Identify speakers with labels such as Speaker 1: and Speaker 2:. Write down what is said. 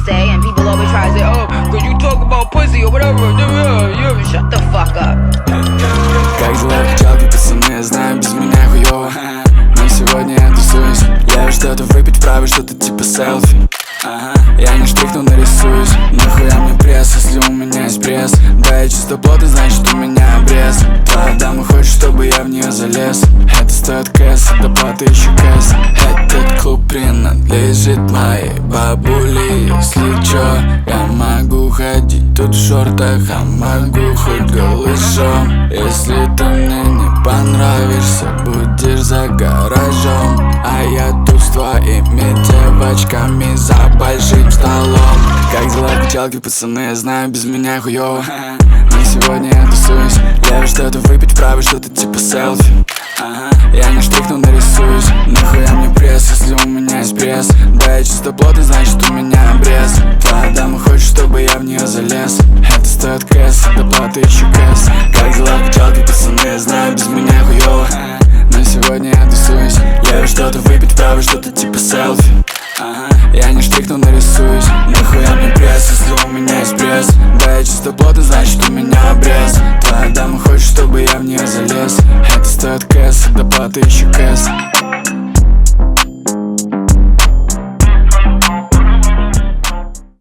Speaker 1: say, and people always try to say, oh, cause you talk about pussy or whatever. Shut the fuck up.
Speaker 2: Как дела, пчелки, пацаны, я знаю, без меня хуёво. Но сегодня я тусуюсь. Я что-то выпить вправо, что-то типа селфи. Я не штрих, но нарисуюсь. Нахуя мне пресс, если у меня есть пресс? Да, я чистоплотный, значит у меня обрез. Твоя дама хочет, чтобы я в нее залез. Это стоит кэс, доплаты еще кэс. Этот клуб принадлежит моей бабуле. Если чё, я могу ходить тут в шортах, а могу хоть голышом. Если ты мне не понравишься, будешь за гаражом. А я тут с твоими девочками за большим столом. Как дела, пчелки, пацаны, я знаю, без меня хуёво. Но сегодня я тусуюсь. Я что-то выпить вправо, что-то типа селфи. Я не штрих, но нарисуюсь. Нахуя мне пресс, если у меня есть пресс? Да, я чистоплотный, значит у меня обрез. Твоя дама хочет, чтобы я в нее залез. Это стоит кэс, доплаты еще кэс. Как дела, пчелки, пацаны, я знаю, без меня хуёво. Но сегодня я тусуюсь. Я что-то выпить вправо, что-то типа селфи. Я не штрих, но нарисуюсь. Нахуя мне пресс, если у меня есть пресс? Да, я чистоплотный, значит у меня обрез. Твоя дама хочет, чтобы я в нее залез. Это стоит кэс, доплаты еще кэс.